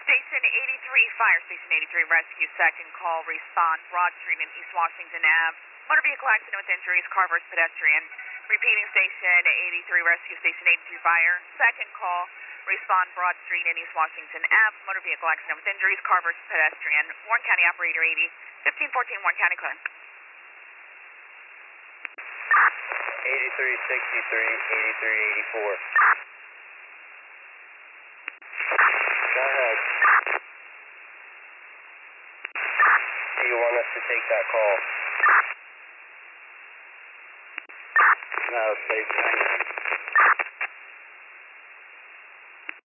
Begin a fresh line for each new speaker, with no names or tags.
Station 83, Fire Station 83, rescue, second call, respond, Broad Street in East Washington Ave. Motor vehicle accident with injuries, car versus pedestrian. Repeating, Station 83, rescue, Station 83, fire, second call, respond, Broad Street in East Washington Ave. Motor vehicle accident with injuries, car versus pedestrian. Warren County operator 80, 1514 Warren County, clear.
8363, 8384. Go ahead. Do you want us to take that call?
No, stay behind.